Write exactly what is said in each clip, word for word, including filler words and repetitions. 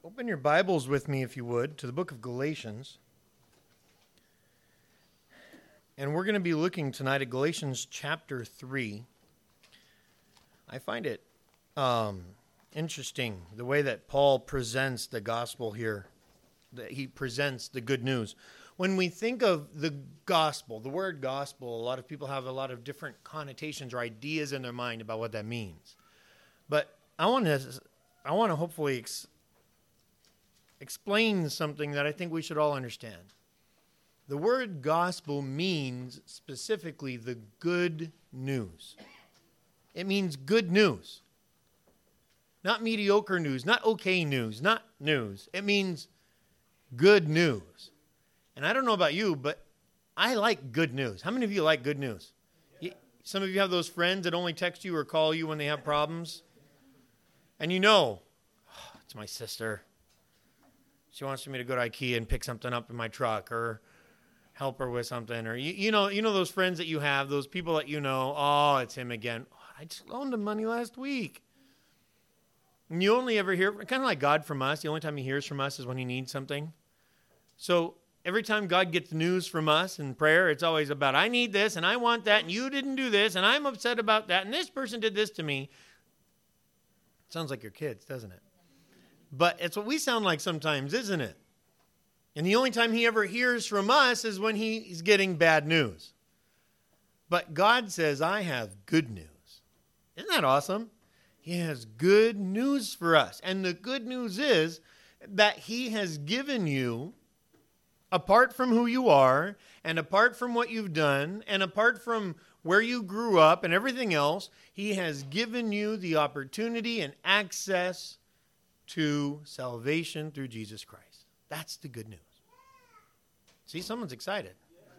Open your Bibles with me, if you would, to the book of Galatians. And we're going to be looking tonight at Galatians chapter three. I find it um, interesting the way that Paul presents the gospel here, that he presents the good news. When we think of the gospel, the word gospel, a lot of people have a lot of different connotations or ideas in their mind about what that means. But I want to, I want to hopefully ex- explain something that I think we should all understand. The word gospel means specifically the good news. It means good news. Not mediocre news, not okay news, not news. It means good news. And I don't know about you, but I like good news. How many of you like good news? You, some of you have those friends that only text you or call you when they have problems. And you know, oh, it's my sister. She wants me to go to IKEA and pick something up in my truck or help her with something. Or, you, you know you know those friends that you have, those people that you know, oh, it's him again. Oh, I just loaned him money last week. And you only ever hear, kind of like God from us, the only time he hears from us is when he needs something. So every time God gets news from us in prayer, it's always about, I need this, and I want that, and you didn't do this, and I'm upset about that, and this person did this to me. Sounds like your kids, doesn't it? But it's what we sound like sometimes, isn't it? And the only time he ever hears from us is when he's getting bad news. But God says, I have good news. Isn't that awesome? He has good news for us. And the good news is that he has given you, apart from who you are, and apart from what you've done, and apart from where you grew up and everything else, he has given you the opportunity and access to salvation through Jesus Christ. That's the good news. See, someone's excited.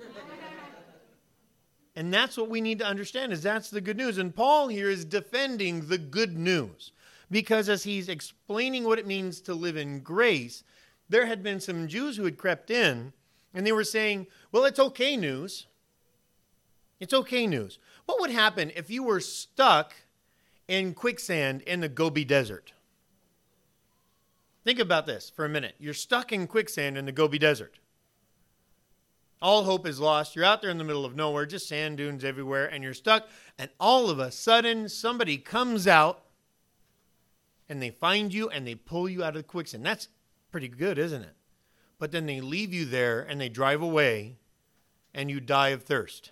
And that's what we need to understand, is that's the good news. And Paul here is defending the good news, because as he's explaining what it means to live in grace, there had been some Jews who had crept in, and they were saying, well, it's okay news. It's okay news. What would happen if you were stuck in quicksand in the Gobi Desert? Think about this for a minute. You're stuck in quicksand in the Gobi Desert. All hope is lost. You're out there in the middle of nowhere, just sand dunes everywhere, and you're stuck. And all of a sudden, somebody comes out, and they find you, and they pull you out of the quicksand. That's pretty good, isn't it? But then they leave you there, and they drive away, and you die of thirst.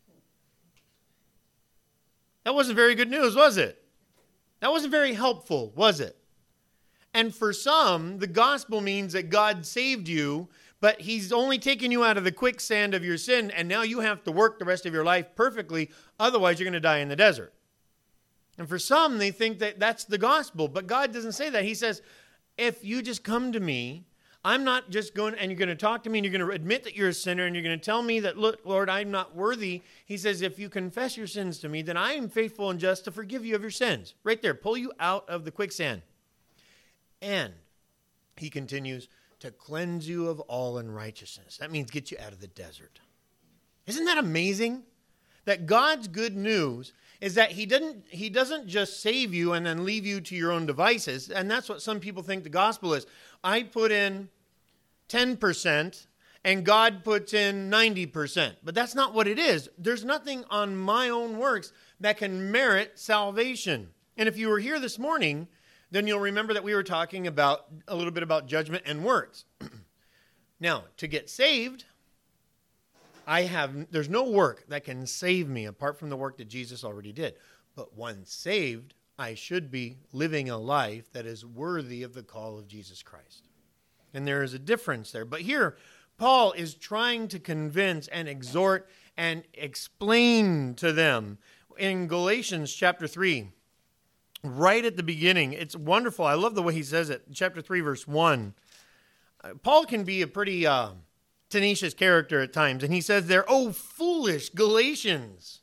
That wasn't very good news, was it? That wasn't very helpful, was it? And for some, the gospel means that God saved you, but he's only taken you out of the quicksand of your sin, and now you have to work the rest of your life perfectly, otherwise you're going to die in the desert. And for some, they think that that's the gospel, but God doesn't say that. He says, if you just come to me, I'm not just going, and you're going to talk to me, and you're going to admit that you're a sinner, and you're going to tell me that, look, Lord, I'm not worthy. He says, if you confess your sins to me, then I am faithful and just to forgive you of your sins. Right there, pull you out of the quicksand. And he continues to cleanse you of all unrighteousness. That means get you out of the desert. Isn't that amazing? That God's good news is that he didn't, he doesn't just save you and then leave you to your own devices. And that's what some people think the gospel is. I put in ten percent and God puts in ninety percent. But that's not what it is. There's nothing on my own works that can merit salvation. And if you were here this morning, then you'll remember that we were talking about a little bit about judgment and works. Now, to get saved, I have there's no work that can save me apart from the work that Jesus already did. But once saved, I should be living a life that is worthy of the call of Jesus Christ. And there is a difference there. But here, Paul is trying to convince and exhort and explain to them in Galatians chapter three. Right at the beginning. It's wonderful. I love the way he says it. Chapter three, verse one. Uh, Paul can be a pretty uh, tenacious character at times. And he says there, oh, foolish Galatians.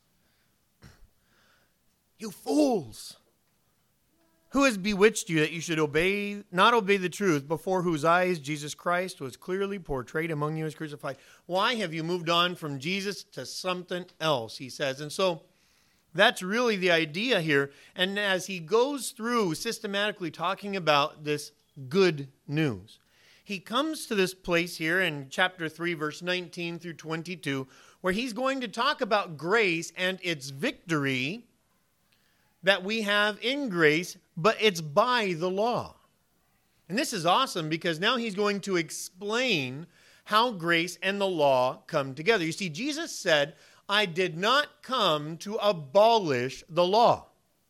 You fools. Who has bewitched you that you should obey, not obey the truth, before whose eyes Jesus Christ was clearly portrayed among you as crucified? Why have you moved on from Jesus to something else, he says. And so that's really the idea here. And as he goes through systematically talking about this good news. He comes to this place here in chapter three, verse nineteen through twenty-two, where he's going to talk about grace and its victory that we have in grace, but it's by the law. And this is awesome because now he's going to explain how grace and the law come together. You see, Jesus said, I did not come to abolish the law.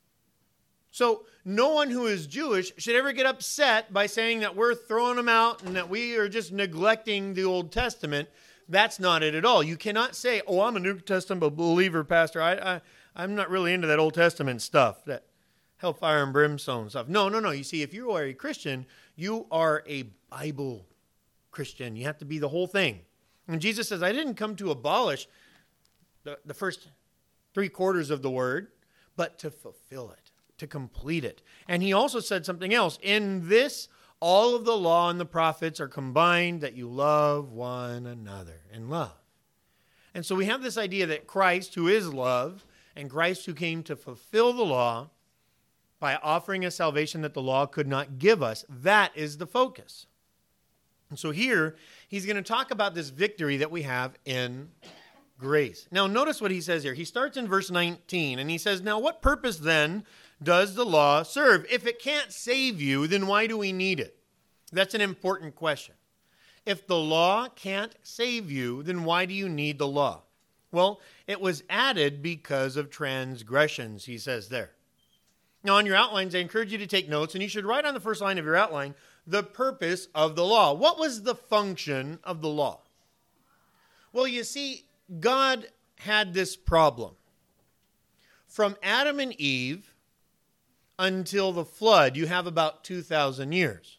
So no one who is Jewish should ever get upset by saying that we're throwing them out and that we are just neglecting the Old Testament. That's not it at all. You cannot say, oh, I'm a New Testament believer, Pastor. I, I, I'm not really into that Old Testament stuff, that hellfire and brimstone stuff. No, no, no. You see, if you are a Christian, you are a Bible Christian. You have to be the whole thing. And Jesus says, I didn't come to abolish the, the first three quarters of the word, but to fulfill it, to complete it. And he also said something else. In this, all of the law and the prophets are combined, that you love one another in love. And so we have this idea that Christ, who is love, and Christ who came to fulfill the law by offering a salvation that the law could not give us, that is the focus. And so here, he's going to talk about this victory that we have in grace. Now, notice what he says here. He starts in verse nineteen, and he says, now what purpose then does the law serve? If it can't save you, then why do we need it? That's an important question. If the law can't save you, then why do you need the law? Well, it was added because of transgressions, he says there. Now, on your outlines, I encourage you to take notes, and you should write on the first line of your outline the purpose of the law. What was the function of the law? Well, you see, God had this problem. From Adam and Eve until the flood, you have about two thousand years.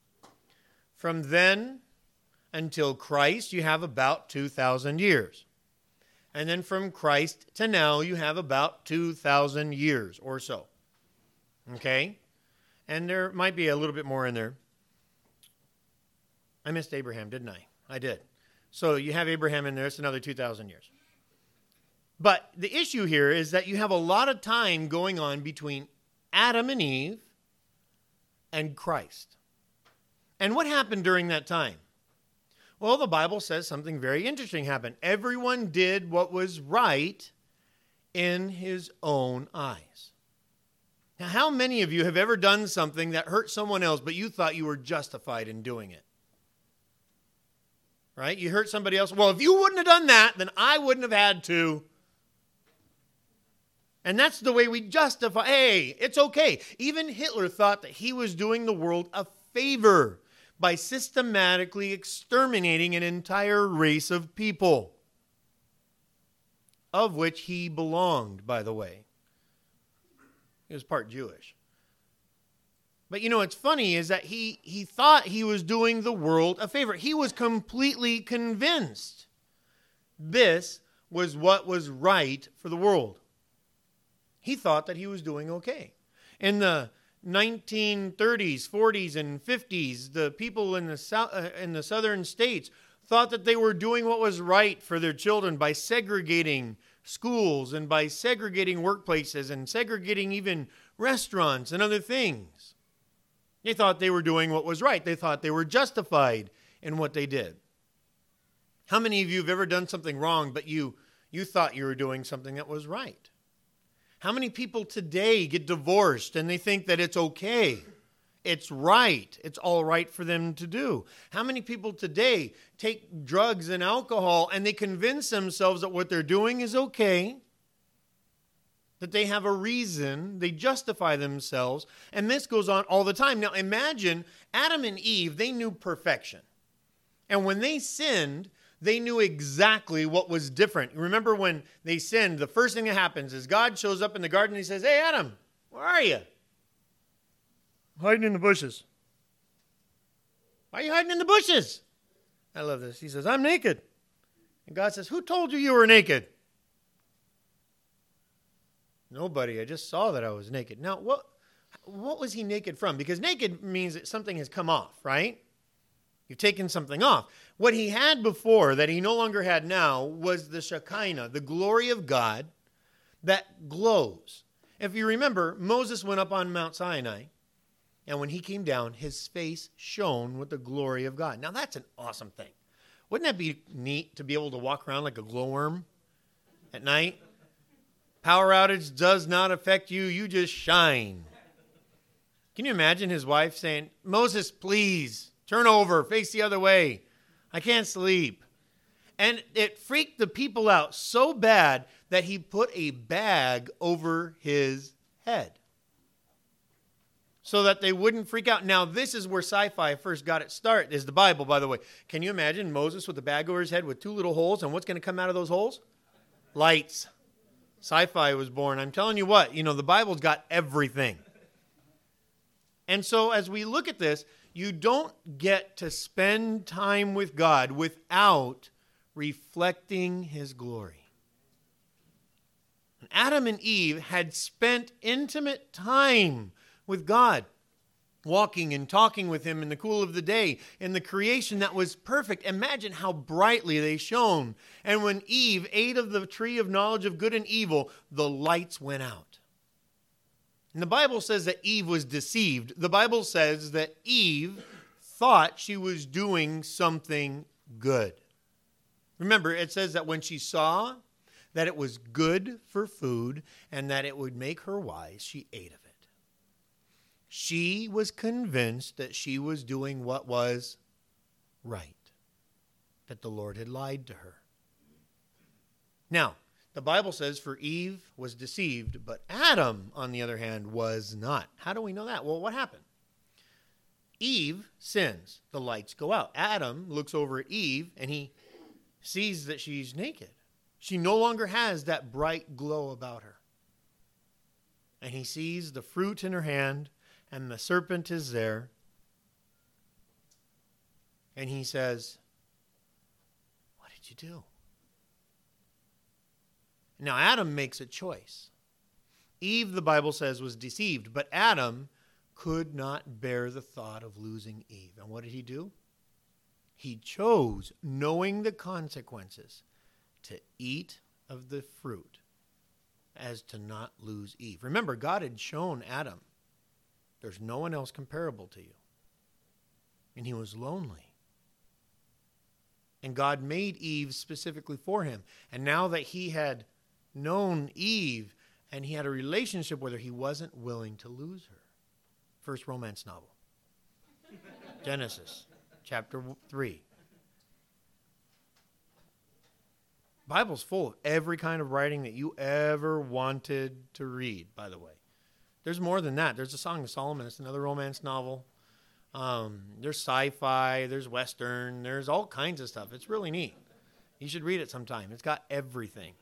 From then until Christ, you have about two thousand years. And then from Christ to now, you have about two thousand years or so. Okay? And there might be a little bit more in there. I missed Abraham, didn't I? I did. So you have Abraham in there. It's another two thousand years. But the issue here is that you have a lot of time going on between Adam and Eve and Christ. And what happened during that time? Well, the Bible says something very interesting happened. Everyone did what was right in his own eyes. Now, how many of you have ever done something that hurt someone else, but you thought you were justified in doing it? Right? You hurt somebody else. Well, if you wouldn't have done that, then I wouldn't have had to. And that's the way we justify. Hey, it's okay. Even Hitler thought that he was doing the world a favor by systematically exterminating an entire race of people, of which he belonged, by the way. He was part Jewish. But you know what's funny is that he, he thought he was doing the world a favor. He was completely convinced this was what was right for the world. He thought that he was doing okay. In the nineteen thirties, forties, and fifties, the people in the south, uh, in the southern states thought that they were doing what was right for their children by segregating schools and by segregating workplaces and segregating even restaurants and other things. They thought they were doing what was right. They thought they were justified in what they did. How many of you have ever done something wrong, but you, you thought you were doing something that was right? How many people today get divorced and they think that it's okay? It's right. It's all right for them to do. How many people today take drugs and alcohol and they convince themselves that what they're doing is okay, that they have a reason, they justify themselves, and this goes on all the time. Now imagine Adam and Eve, they knew perfection. And when they sinned, they knew exactly what was different. Remember when they sinned, the first thing that happens is God shows up in the garden and he says, hey, Adam, where are you? Hiding in the bushes. Why are you hiding in the bushes? I love this. He says, I'm naked. And God says, who told you you were naked? Nobody. I just saw that I was naked. Now, what, what was he naked from? Because naked means that something has come off, right? You've taken something off. What he had before that he no longer had now was the Shekinah, the glory of God that glows. If you remember, Moses went up on Mount Sinai, And when he came down, his face shone with the glory of God. Now that's an awesome thing. Wouldn't that be neat to be able to walk around like a glowworm at night? Power outage does not affect you. You just shine. Can you imagine his wife saying, Moses, please turn over, face the other way. I can't sleep. And it freaked the people out so bad that he put a bag over his head so that they wouldn't freak out. Now, this is where sci-fi first got its start, is the Bible, by the way. Can you imagine Moses with a bag over his head with two little holes, and what's going to come out of those holes? Lights. Sci-fi was born. I'm telling you what, you know, the Bible's got everything. And so as we look at this, you don't get to spend time with God without reflecting his glory. Adam and Eve had spent intimate time with God, walking and talking with him in the cool of the day, in the creation that was perfect. Imagine how brightly they shone. And when Eve ate of the tree of knowledge of good and evil, the lights went out. And the Bible says that Eve was deceived. The Bible says that Eve thought she was doing something good. Remember, it says that when she saw that it was good for food and that it would make her wise, she ate of it. She was convinced that she was doing what was right, that the Lord had lied to her. Now, the Bible says for Eve was deceived, but Adam, on the other hand, was not. How do we know that? Well, what happened? Eve sins. The lights go out. Adam looks over at Eve, and he sees that she's naked. She no longer has that bright glow about her. And he sees the fruit in her hand, and the serpent is there. And he says, what did you do? Now, Adam makes a choice. Eve, the Bible says, was deceived, but Adam could not bear the thought of losing Eve. And what did he do? He chose, knowing the consequences, to eat of the fruit as to not lose Eve. Remember, God had shown Adam, there's no one else comparable to you. And he was lonely. And God made Eve specifically for him. And now that he had known Eve and he had a relationship with her, he wasn't willing to lose her. First romance novel. Genesis chapter three. Bible's full of every kind of writing that you ever wanted to read, by the way. There's more than that. There's a Song of Solomon. It's another romance novel. Um, there's sci-fi. There's Western. There's all kinds of stuff. It's really neat. You should read it sometime. It's got everything.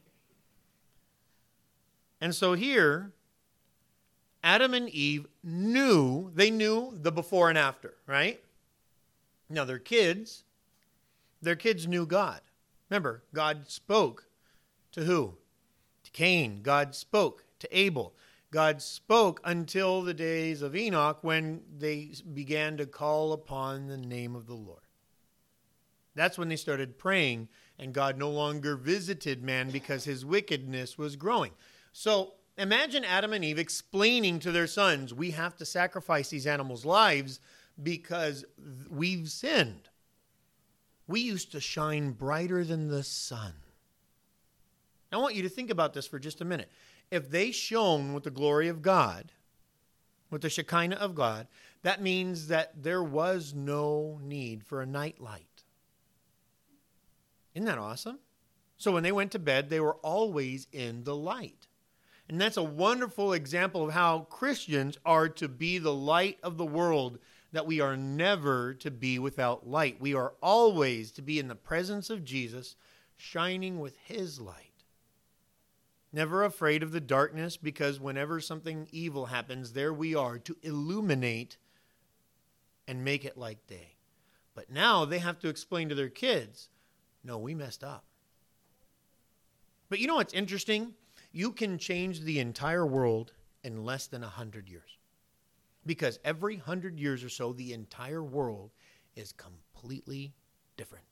And so here, Adam and Eve knew, they knew the before and after, right? Now, their kids, their kids knew God. Remember, God spoke to who? To Cain. God spoke to Abel. God spoke until the days of Enoch when they began to call upon the name of the Lord. That's when they started praying, and God no longer visited man because his wickedness was growing. So imagine Adam and Eve explaining to their sons, we have to sacrifice these animals' lives because we've sinned. We used to shine brighter than the sun. I want you to think about this for just a minute. If they shone with the glory of God, with the Shekinah of God, that means that there was no need for a nightlight. Isn't that awesome? So when they went to bed, they were always in the light. And that's a wonderful example of how Christians are to be the light of the world, that we are never to be without light. We are always to be in the presence of Jesus, shining with his light. Never afraid of the darkness, because whenever something evil happens, there we are to illuminate and make it like day. But now they have to explain to their kids, no, we messed up. But you know what's interesting? You can change the entire world in less than a hundred years. Because every hundred years or so, the entire world is completely different.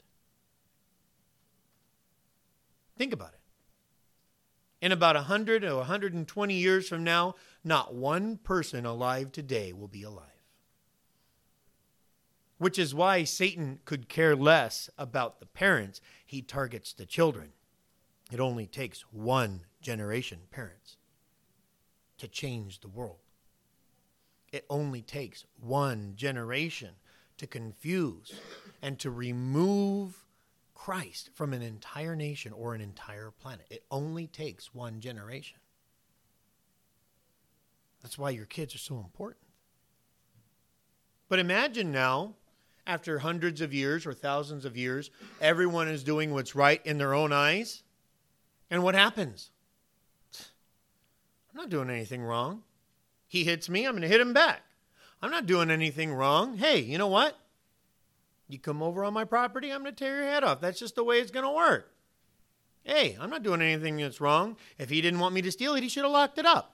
Think about it. In about one hundred or one hundred twenty years from now, not one person alive today will be alive. which is why Satan could care less about the parents. He targets the children. It only takes one generation, parents, to change the world. It only takes one generation to confuse and to remove Christ from an entire nation or an entire planet. It only takes one generation. That's why your kids are so important. But imagine now, after hundreds of years or thousands of years, everyone is doing what's right in their own eyes. And what happens? I'm not doing anything wrong. He hits me, I'm going to hit him back. I'm not doing anything wrong. Hey, you know what? You come over on my property, I'm going to tear your head off. That's just the way it's going to work. Hey, I'm not doing anything that's wrong. If he didn't want me to steal it, he should have locked it up.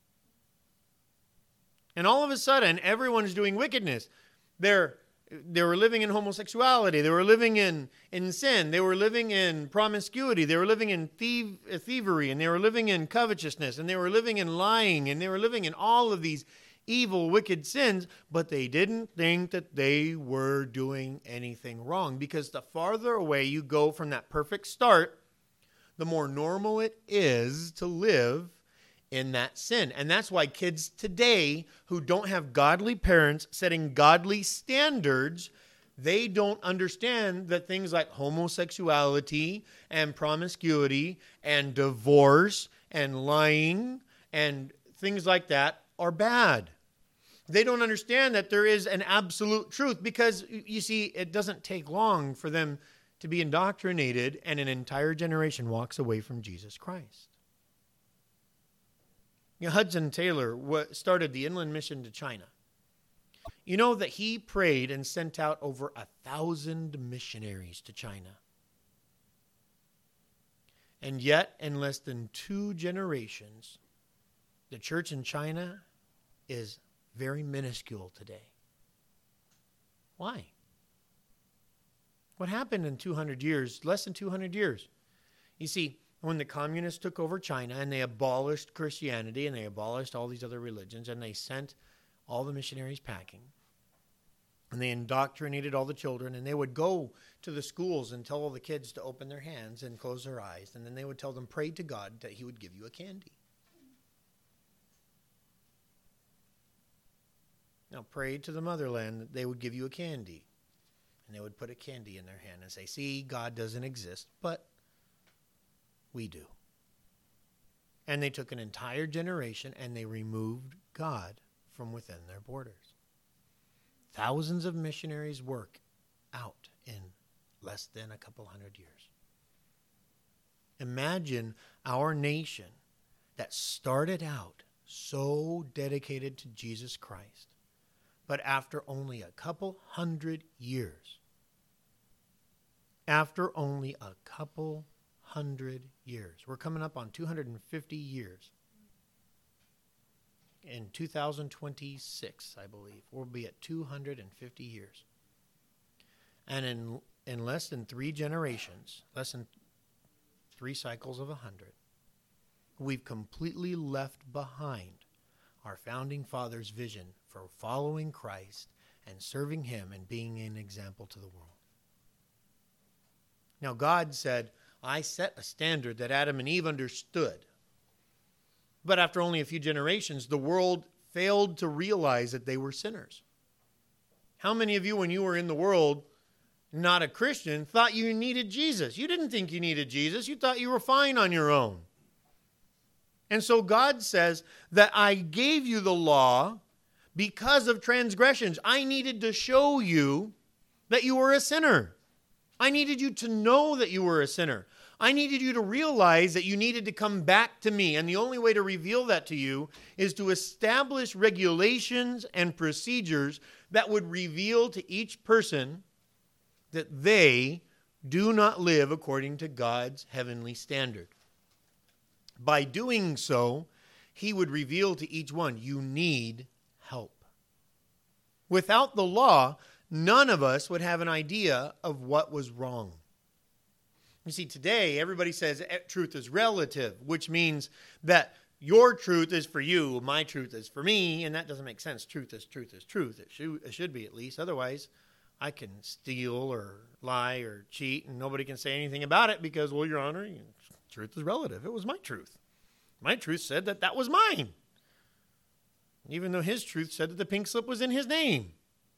And all of a sudden, everyone is doing wickedness. They're, they were living in homosexuality. They were living in, in sin. They were living in promiscuity. They were living in thiev- thievery. And they were living in covetousness. And they were living in lying. And they were living in all of these evil, wicked sins. But they didn't think that they were doing anything wrong. Because the farther away you go from that perfect start, the more normal it is to live in that sin. And that's why kids today who don't have godly parents setting godly standards, they don't understand that things like homosexuality and promiscuity and divorce and lying and things like that are bad. They don't understand that there is an absolute truth because, you see, it doesn't take long for them to be indoctrinated and an entire generation walks away from Jesus Christ. You know, Hudson Taylor started the Inland Mission to China. You know that he prayed and sent out over a thousand missionaries to China. And yet, in less than two generations, the church in China is very minuscule today. Why? What happened in two hundred years, less than two hundred years? You see, when the communists took over China and they abolished Christianity and they abolished all these other religions and they sent all the missionaries packing and they indoctrinated all the children and they would go to the schools and tell all the kids to open their hands and close their eyes, and then they would tell them, pray to God that he would give you a candy. Now pray to the motherland that they would give you a candy. And they would put a candy in their hand and say, see, God doesn't exist, but we do. And they took an entire generation and they removed God from within their borders. Thousands of missionaries work out in less than a couple hundred years. Imagine our nation that started out so dedicated to Jesus Christ, but after only a couple hundred years, after only a couple hundred years. We're coming up on two hundred fifty years. In two thousand twenty-six, I believe, we'll be at two hundred fifty years. And in in less than three generations, less than three cycles of a hundred, we've completely left behind our founding fathers' vision for following Christ and serving him and being an example to the world. Now, God said, I set a standard that Adam and Eve understood. But after only a few generations, the world failed to realize that they were sinners. How many of you, when you were in the world, not a Christian, thought you needed Jesus? You didn't think you needed Jesus. You thought you were fine on your own. And so God says that I gave you the law because of transgressions. I needed to show you that you were a sinner. I needed you to know that you were a sinner. I needed you to realize that you needed to come back to me. And the only way to reveal that to you is to establish regulations and procedures that would reveal to each person that they do not live according to God's heavenly standard. By doing so, he would reveal to each one, you need help. Without the law, none of us would have an idea of what was wrong. You see, today, everybody says truth is relative, which means that your truth is for you, my truth is for me, and that doesn't make sense. Truth is truth is truth. It should, it should be, at least. Otherwise, I can steal or lie or cheat, and nobody can say anything about it because, well, Your Honor, truth is relative. It was my truth. My truth said that that was mine, even though his truth said that the pink slip was in his name.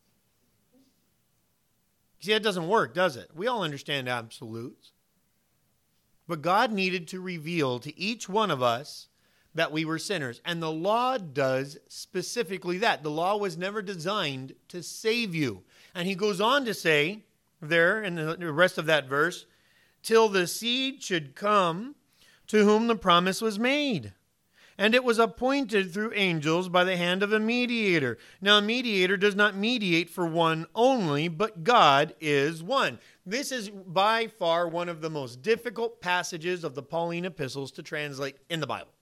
See, that doesn't work, does it? We all understand absolutes. But God needed to reveal to each one of us that we were sinners. And the law does specifically that. The law was never designed to save you. And he goes on to say there in the rest of that verse, till the seed should come to whom the promise was made. And it was appointed through angels by the hand of a mediator. Now, a mediator does not mediate for one only, but God is one. This is by far one of the most difficult passages of the Pauline epistles to translate in the Bible.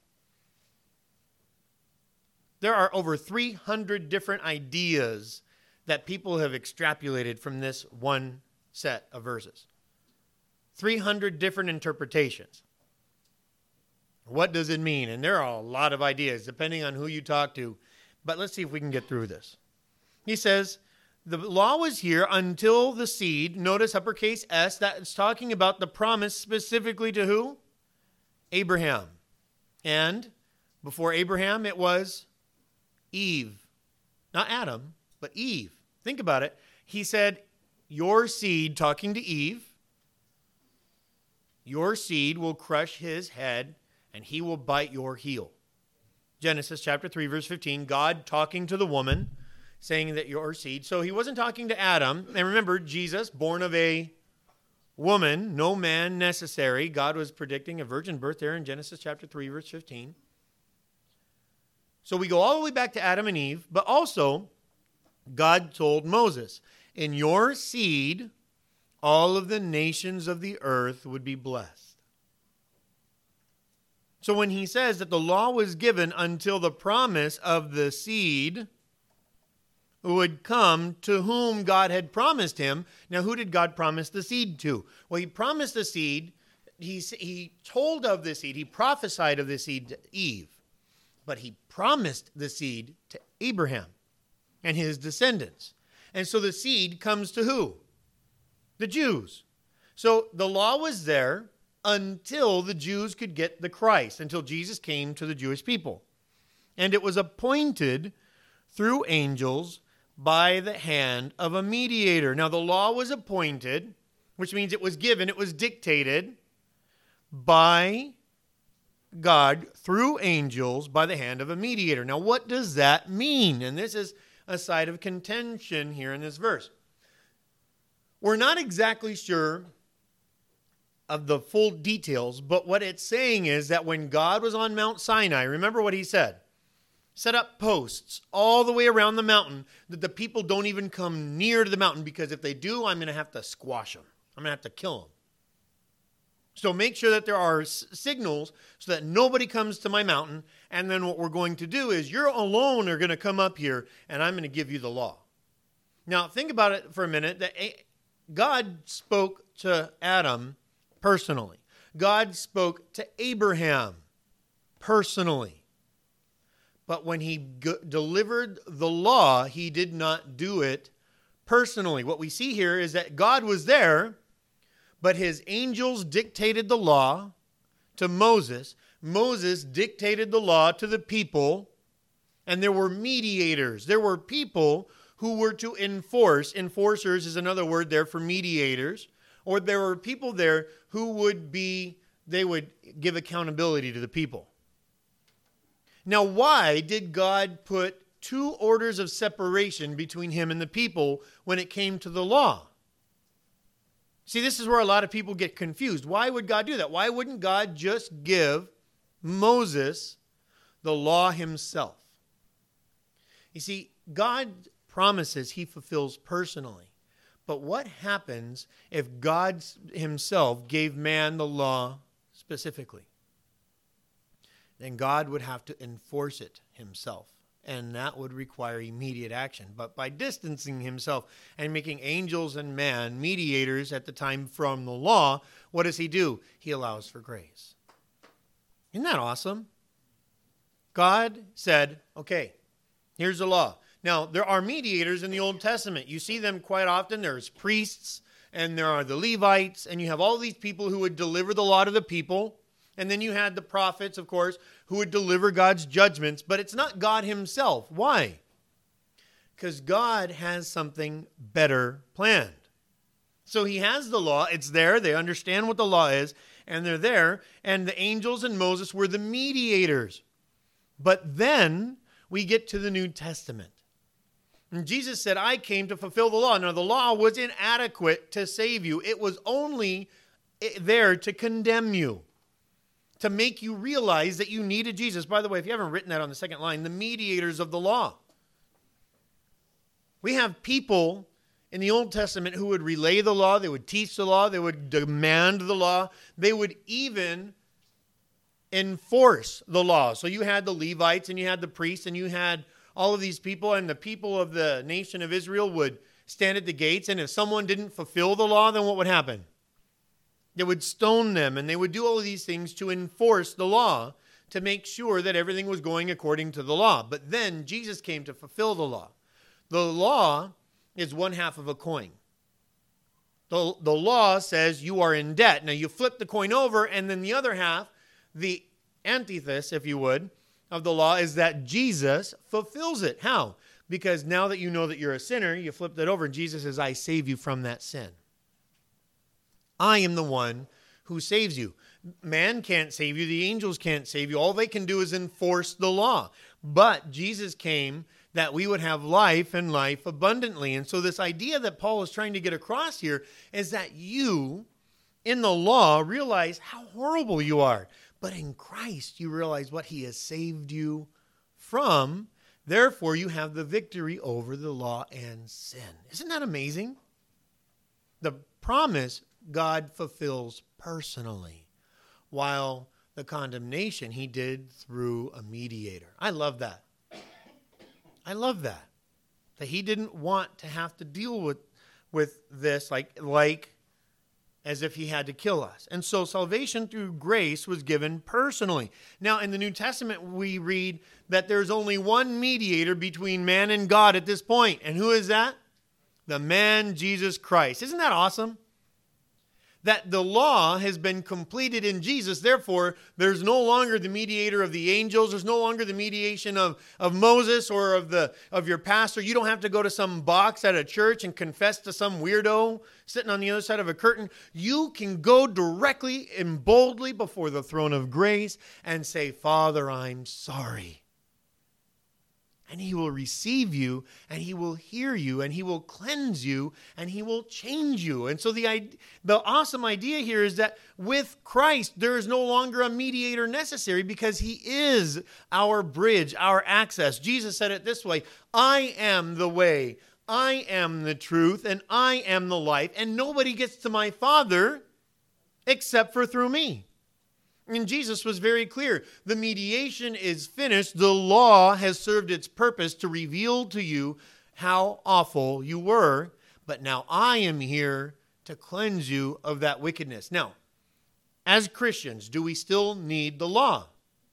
There are over three hundred different ideas that people have extrapolated from this one set of verses. three hundred different interpretations. What does it mean? And there are a lot of ideas, depending on who you talk to. But let's see if we can get through this. He says, the law was here until the seed, notice uppercase S, that's talking about the promise specifically to who? Abraham. And before Abraham, it was Eve. Not Adam, but Eve. Think about it. He said, your seed, talking to Eve, your seed will crush his head, and he will bite your heel. Genesis chapter three, verse fifteen, God talking to the woman, saying that your seed. So he wasn't talking to Adam. And remember, Jesus, born of a woman, no man necessary. God was predicting a virgin birth there in Genesis chapter three, verse fifteen. So we go all the way back to Adam and Eve, but also God told Moses, in your seed, all of the nations of the earth would be blessed. So when he says that the law was given until the promise of the seed would come to whom God had promised him. Now, who did God promise the seed to? Well, he promised the seed. He, he told of the seed. He prophesied of the seed to Eve. But he promised the seed to Abraham and his descendants. And so the seed comes to who? The Jews. So the law was there until the Jews could get the Christ, until Jesus came to the Jewish people. And it was appointed through angels by the hand of a mediator. Now, the law was appointed, which means it was given, it was dictated by God through angels by the hand of a mediator. Now, what does that mean? And this is a side of contention here in this verse. We're not exactly sure of the full details, but what it's saying is that when God was on Mount Sinai, remember what he said? Set up posts all the way around the mountain that the people don't even come near to the mountain, because if they do, I'm going to have to squash them. I'm going to have to kill them. So make sure that there are s- signals so that nobody comes to my mountain. And then what we're going to do is you're alone are going to come up here and I'm going to give you the law. Now think about it for a minute. That God spoke to Adam personally. God spoke to Abraham personally. But when he g- delivered the law, he did not do it personally. What we see here is that God was there, but his angels dictated the law to Moses. Moses dictated the law to the people, and there were mediators. There were people who were to enforce. Enforcers is another word there for mediators. Or there were people there who would be, they would give accountability to the people. Now, why did God put two orders of separation between him and the people when it came to the law? See, this is where a lot of people get confused. Why would God do that? Why wouldn't God just give Moses the law himself? You see, God promises he fulfills personally. But what happens if God himself gave man the law specifically? Then God would have to enforce it himself. And that would require immediate action. But by distancing himself and making angels and man mediators at the time from the law, what does he do? He allows for grace. Isn't that awesome? God said, okay, here's the law. Now, there are mediators in the Old Testament. You see them quite often. There's priests, and there are the Levites, and you have all these people who would deliver the law to the people. And then you had the prophets, of course, who would deliver God's judgments. But it's not God himself. Why? Because God has something better planned. So he has the law. It's there. They understand what the law is, and they're there. And the angels and Moses were the mediators. But then we get to the New Testament. And Jesus said, I came to fulfill the law. Now, the law was inadequate to save you. It was only there to condemn you, to make you realize that you needed Jesus. By the way, if you haven't written that on the second line, the mediators of the law. We have people in the Old Testament who would relay the law. They would teach the law. They would demand the law. They would even enforce the law. So you had the Levites and you had the priests and you had all of these people, and the people of the nation of Israel would stand at the gates, and if someone didn't fulfill the law, then what would happen? They would stone them, and they would do all of these things to enforce the law, to make sure that everything was going according to the law. But then Jesus came to fulfill the law. The law is one half of a coin. The, the law says you are in debt. Now you flip the coin over, and then the other half, the antithesis, if you would, of the law is that Jesus fulfills it. How? Because now that you know that you're a sinner, you flip that over, and Jesus says, I save you from that sin. I am the one who saves you. Man can't save you. The angels can't save you. All they can do is enforce the law. But Jesus came that we would have life and life abundantly. And so this idea that Paul is trying to get across here is that you, in the law, realize how horrible you are. But in Christ, you realize what he has saved you from. Therefore, you have the victory over the law and sin. Isn't that amazing? The promise God fulfills personally, while the condemnation he did through a mediator. I love that. I love that. That he didn't want to have to deal with, with this like, like as if he had to kill us. And so salvation through grace was given personally. Now, in the New Testament, we read that there's only one mediator between man and God at this point. And who is that? The man, Jesus Christ. Isn't that awesome? That the law has been completed in Jesus. Therefore, there's no longer the mediator of the angels. There's no longer the mediation of, of Moses or of the of your pastor. You don't have to go to some box at a church and confess to some weirdo sitting on the other side of a curtain. You can go directly and boldly before the throne of grace and say, Father, I'm sorry. And he will receive you, and he will hear you, and he will cleanse you, and he will change you. And so the, the awesome idea here is that with Christ, there is no longer a mediator necessary because he is our bridge, our access. Jesus said it this way, I am the way, I am the truth, and I am the life, and nobody gets to my Father except for through me. And Jesus was very clear. The mediation is finished. The law has served its purpose to reveal to you how awful you were. But now I am here to cleanse you of that wickedness. Now, as Christians, do we still need the law?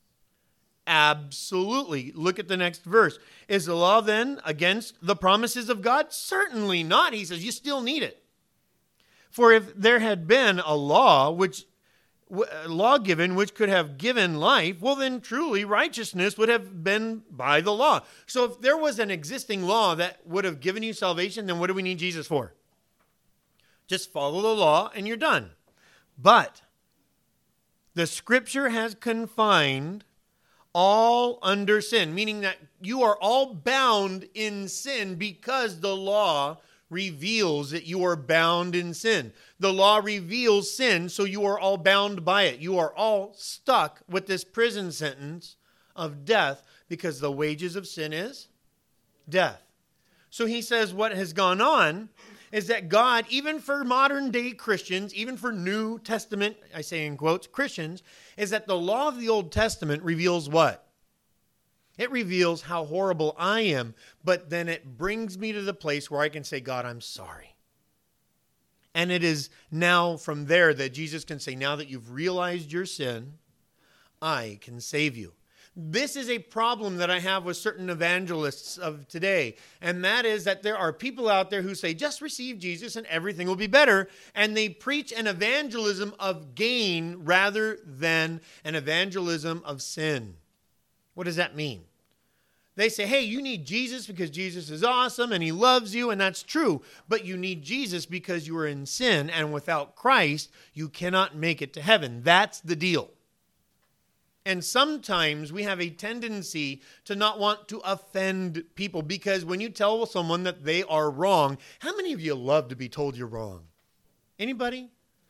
Absolutely. Look at the next verse. Is the law then against the promises of God? Certainly not. He says you still need it. For if there had been a law which law given which could have given life, well then truly righteousness would have been by the law. So if there was an existing law that would have given you salvation, then what do we need Jesus for? Just follow the law and you're done. But the scripture has confined all under sin, meaning that you are all bound in sin because the law reveals that you are bound in sin. The law reveals sin, so you are all bound by it. You are all stuck with this prison sentence of death because the wages of sin is death. So he says what has gone on is that God, even for modern day Christians, even for New Testament, I say in quotes, Christians, is that the law of the Old Testament reveals what? It reveals how horrible I am, but then it brings me to the place where I can say, God, I'm sorry. And it is now from there that Jesus can say, now that you've realized your sin, I can save you. This is a problem that I have with certain evangelists of today. And that is that there are people out there who say, just receive Jesus and everything will be better. And they preach an evangelism of gain rather than an evangelism of sin. What does that mean? They say, hey, you need Jesus because Jesus is awesome and he loves you, and that's true. But you need Jesus because you are in sin, and without Christ, you cannot make it to heaven. That's the deal. And sometimes we have a tendency to not want to offend people, because when you tell someone that they are wrong, how many of you love to be told you're wrong? Anybody?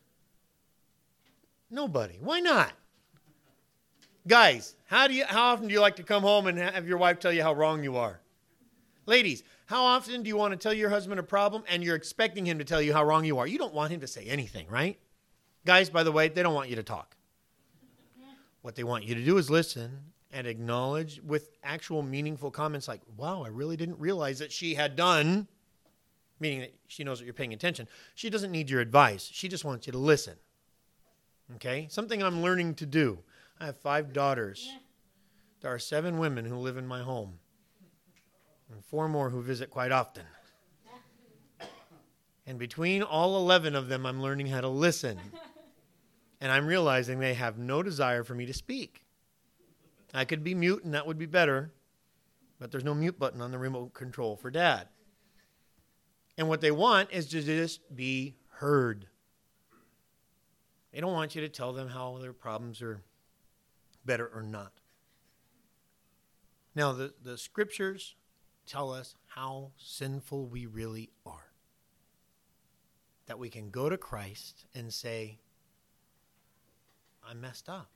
Nobody. Why not? Guys, how do you how often do you like to come home and have your wife tell you how wrong you are? Ladies, how often do you want to tell your husband a problem and you're expecting him to tell you how wrong you are? You don't want him to say anything, right? Guys, by the way, they don't want you to talk. What they want you to do is listen and acknowledge with actual meaningful comments like, wow, I really didn't realize that she had done, meaning that she knows that you're paying attention. She doesn't need your advice. She just wants you to listen. Okay? Something I'm learning to do. I have five daughters. There are seven women who live in my home and four more who visit quite often. And between all eleven of them, I'm learning how to listen. And I'm realizing they have no desire for me to speak. I could be mute, and that would be better. But there's no mute button on the remote control for Dad. And what they want is to just be heard. They don't want you to tell them how their problems are better or not. Now, the, the scriptures tell us how sinful we really are. That we can go to Christ and say, I messed up.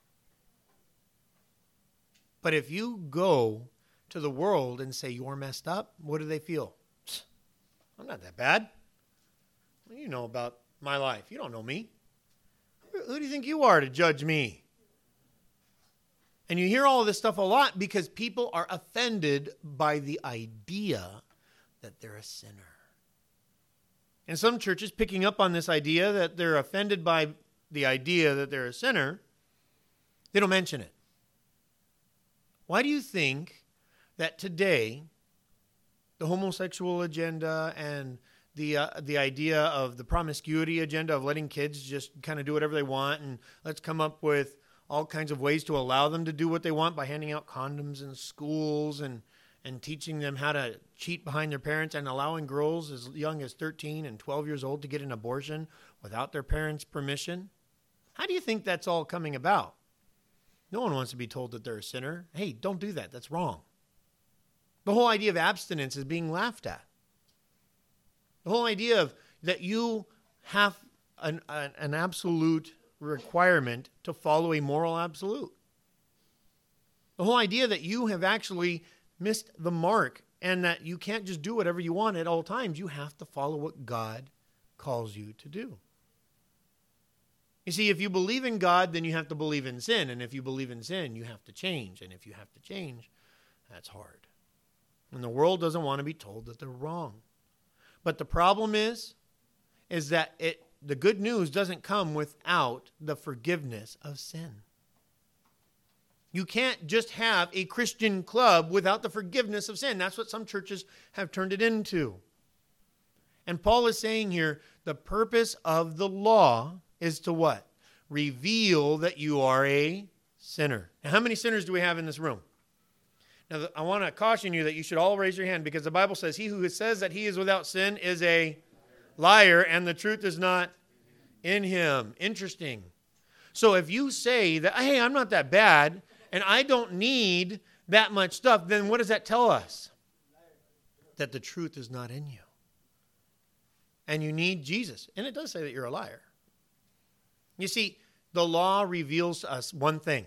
But if you go to the world and say you're messed up, what do they feel? I'm not that bad. Well, you know about my life. You don't know me. Who do you think you are to judge me? And you hear all of this stuff a lot because people are offended by the idea that they're a sinner. And some churches picking up on this idea that they're offended by the idea that they're a sinner, they don't mention it. Why do you think that today the homosexual agenda and the uh, the idea of the promiscuity agenda of letting kids just kind of do whatever they want, and let's come up with all kinds of ways to allow them to do what they want by handing out condoms in schools and, and teaching them how to cheat behind their parents, and allowing girls as young as thirteen and twelve years old to get an abortion without their parents' permission? How do you think that's all coming about? No one wants to be told that they're a sinner. Hey, don't do that. That's wrong. The whole idea of abstinence is being laughed at. The whole idea of that you have an, an, an absolute requirement to follow a moral absolute. The whole idea that you have actually missed the mark and that you can't just do whatever you want at all times. You have to follow what God calls you to do. You see, if you believe in God, then you have to believe in sin. And if you believe in sin, you have to change. And if you have to change, that's hard. And the world doesn't want to be told that they're wrong. But the problem is, is that it the good news doesn't come without the forgiveness of sin. You can't just have a Christian club without the forgiveness of sin. That's what some churches have turned it into. And Paul is saying here, the purpose of the law is to what? Reveal that you are a sinner. Now, how many sinners do we have in this room? Now, I want to caution you that you should all raise your hand, because the Bible says he who says that he is without sin is a liar, and the truth is not in him. Interesting. So if you say that, hey, I'm not that bad, and I don't need that much stuff, then what does that tell us? That the truth is not in you. And you need Jesus. And it does say that you're a liar. You see, the law reveals to us one thing,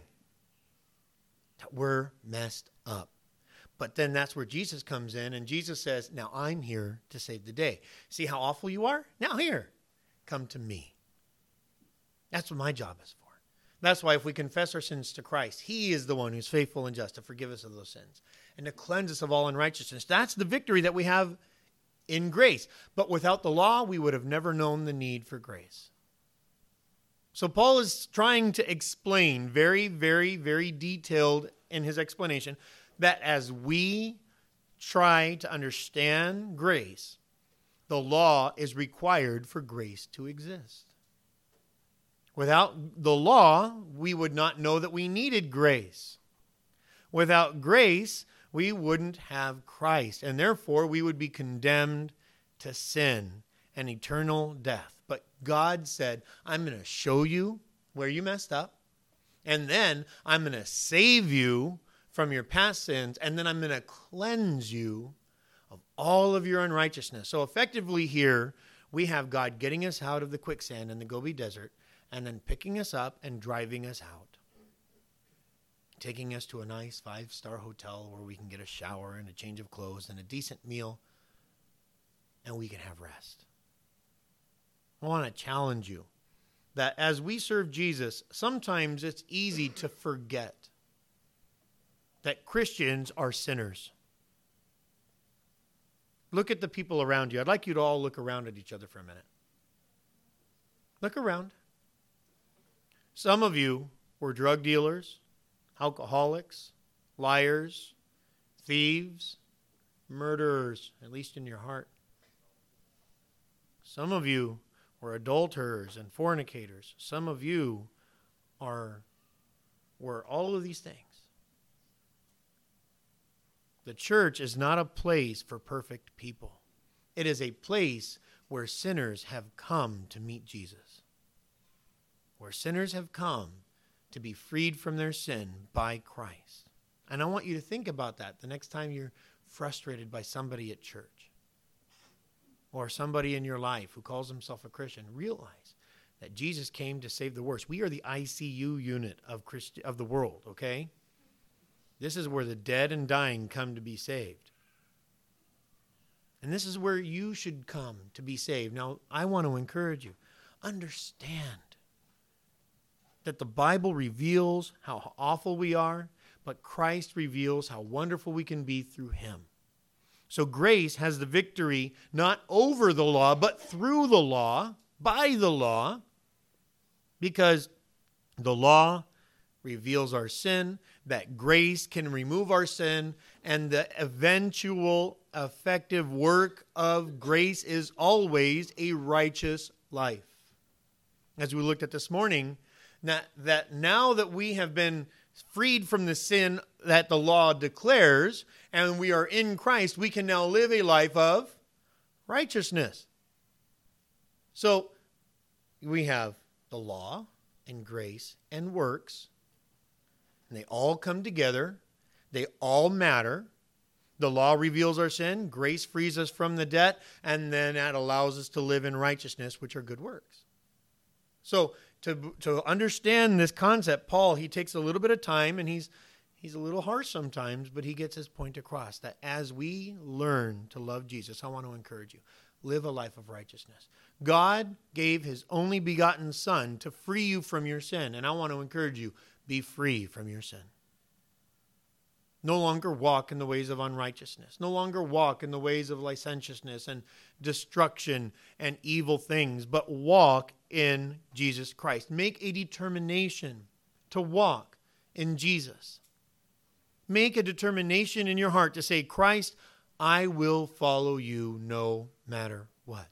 that we're messed up. But then that's where Jesus comes in, and Jesus says, now I'm here to save the day. See how awful you are? Now here, come to me. That's what my job is for. That's why if we confess our sins to Christ, he is the one who's faithful and just to forgive us of those sins and to cleanse us of all unrighteousness. That's the victory that we have in grace. But without the law, we would have never known the need for grace. So Paul is trying to explain very, very, very detailed in his explanation that as we try to understand grace, the law is required for grace to exist. Without the law, we would not know that we needed grace. Without grace, we wouldn't have Christ, and therefore we would be condemned to sin and eternal death. But God said, I'm going to show you where you messed up, and then I'm going to save you from your past sins, and then I'm going to cleanse you of all of your unrighteousness. So effectively here, we have God getting us out of the quicksand in the Gobi Desert, and then picking us up and driving us out, taking us to a nice five-star hotel where we can get a shower and a change of clothes and a decent meal, and we can have rest. I want to challenge you that as we serve Jesus, sometimes it's easy to forget that Christians are sinners. Look at the people around you. I'd like you to all look around at each other for a minute. Look around. Some of you were drug dealers, alcoholics, liars, thieves, murderers, at least in your heart. Some of you were adulterers and fornicators. Some of you are were all of these things. The church is not a place for perfect people. It is a place where sinners have come to meet Jesus. Where sinners have come to be freed from their sin by Christ. And I want you to think about that the next time you're frustrated by somebody at church or somebody in your life who calls himself a Christian. Realize that Jesus came to save the worst. We are the I C U unit of Christi- of the world, okay? This is where the dead and dying come to be saved. And this is where you should come to be saved. Now, I want to encourage you. Understand that the Bible reveals how awful we are, but Christ reveals how wonderful we can be through him. So grace has the victory not over the law, but through the law, by the law, because the law reveals our sin, that grace can remove our sin, and the eventual effective work of grace is always a righteous life. As we looked at this morning, that, that now that we have been freed from the sin that the law declares, and we are in Christ, we can now live a life of righteousness. So we have the law and grace and works, and they all come together. They all matter. The law reveals our sin, grace frees us from the debt, and then that allows us to live in righteousness, which are good works. So to to understand this concept, Paul, he takes a little bit of time, and he's he's a little harsh sometimes, but he gets his point across that as we learn to love Jesus, I want to encourage you, live a life of righteousness. God gave his only begotten Son to free you from your sin, and I want to encourage you, be free from your sin. No longer walk in the ways of unrighteousness. No longer walk in the ways of licentiousness and destruction and evil things, but walk in Jesus Christ. Make a determination to walk in Jesus. Make a determination in your heart to say, Christ, I will follow you no matter what.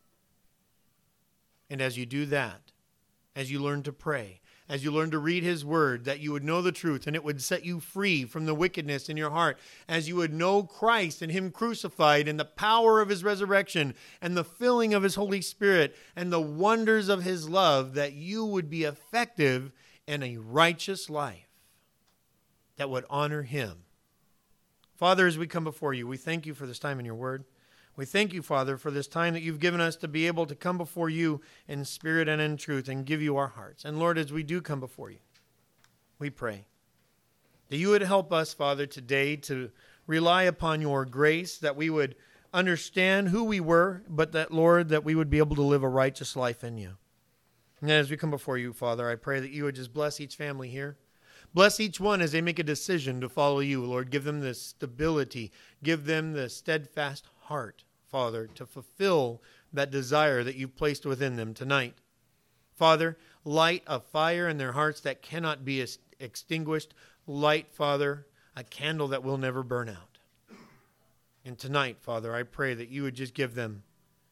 And as you do that, as you learn to pray, as you learn to read his word, that you would know the truth and it would set you free from the wickedness in your heart, as you would know Christ and him crucified and the power of his resurrection and the filling of his Holy Spirit and the wonders of his love, that you would be effective in a righteous life that would honor him. Father, as we come before you, we thank you for this time in your word. We thank you, Father, for this time that you've given us to be able to come before you in spirit and in truth and give you our hearts. And Lord, as we do come before you, we pray that you would help us, Father, today to rely upon your grace, that we would understand who we were, but that, Lord, that we would be able to live a righteous life in you. And as we come before you, Father, I pray that you would just bless each family here. Bless each one as they make a decision to follow you, Lord. Give them the stability. Give them the steadfast heart, Father, to fulfill that desire that you've placed within them tonight. Father, light a fire in their hearts that cannot be extinguished. Light, Father, a candle that will never burn out. And tonight, Father, I pray that you would just give them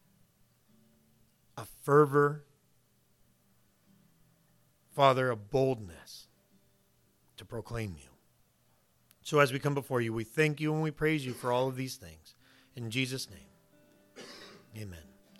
a fervor, Father, a boldness to proclaim you. So as we come before you, we thank you and we praise you for all of these things. In Jesus' name, amen.